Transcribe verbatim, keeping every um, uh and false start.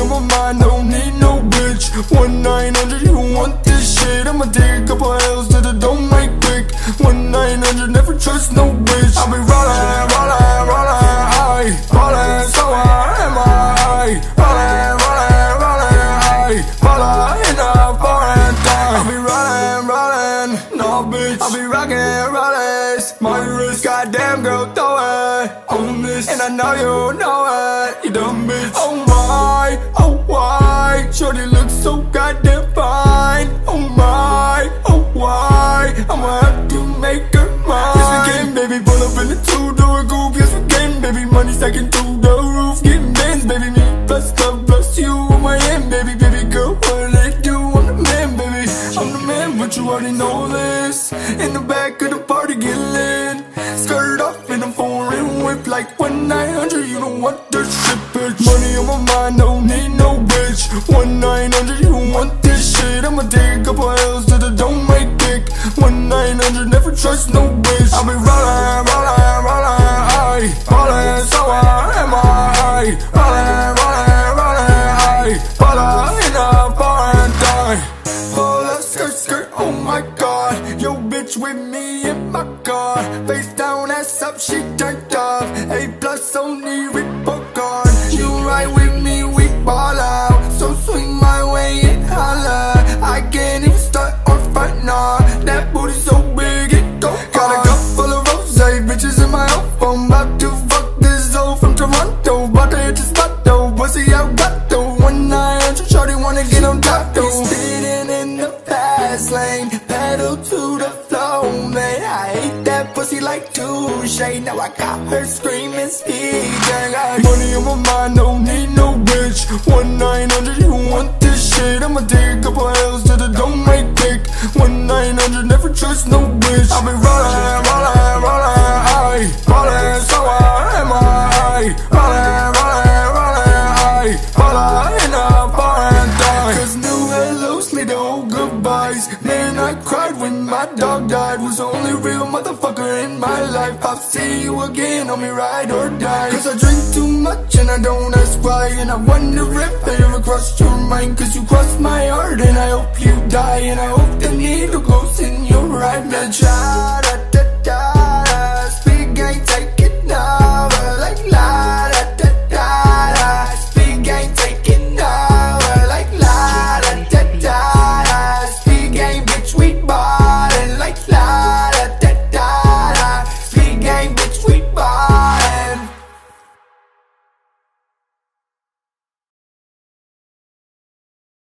on my mind, don't need no bitch. One nine hundred, you don't want this shit. I'ma take a couple L's to the don't make quick. One nine hundred, never trust no bitch. I'll be rollin', rollin', rollin', aye, rollin', so I am I. Rollin', rollin', rollin', aye, rollin' in a foreign time. I'll be rollin', rollin', no bitch. I'll be rockin', rollin', my wrist. Goddamn girl, throw it on this, and I know you know it, you dumb bitch. Oh my, oh why, shorty looks so goddamn fine. Oh my, oh why, I'ma have to make her mine. Yes we can, baby, pull up in the two-door coupe. Yes we can, baby, money stacking through the roof. Getting bands, baby, me plus love plus you on my hand, baby, baby girl, what they do? I'm the man, baby, I'm the man, but you already know this. In the back of the party, get lit, skirt off in a foreign whip like one nine hundred. You don't want this shit, bitch. Money on my mind, don't need no bitch. One nine hundred, you don't want this shit. I'ma take a couple L's to the don't make dick. One nine hundred, never trust no bitch. I'll be rollin', rollin', rollin', aye, rollin', so I am I. Rollin', rollin', rollin', aye, rollin' in a foreign time. Pull up, skirt, skirt, oh my god. Yo bitch with me in my car, face down, ass up, she turned up. A plus only report card. You ride with me, we ball out. So swing my way and holla. I can't even start or fight, nah. That booty so big, it go hard. Got a cup full of rose, bitches in my phone. About to fuck this hoe from Toronto. About to hit the spot though, pussy out got though. One nine hundred, shorty wanna get on top though. Speeding in the fast lane, pedal to the flow, man. I hate that pussy like touche. Now I got her screaming, speed. Money on my mind, don't need no bitch. One nine hundred, you don't want this shit. I'ma take a couple L's to the don't make quick. One nine hundred, never trust no bitch. I'll be rollin', rollin', rollin', aye, rollin', so I am I. Rollin', rollin', rollin', aye, rollin' in a foreign time. Cause new hellos lead to old goodbyes. Man, I cried when my dog died. Was the only real motherfucker in my life. I'll see you again, on me ride or die. Cause I drink too much and I don't ask why. And I wonder if I ever crossed your mind. Cause you crossed my heart and I hope you die. And I hope the needle goes in your right. Let's try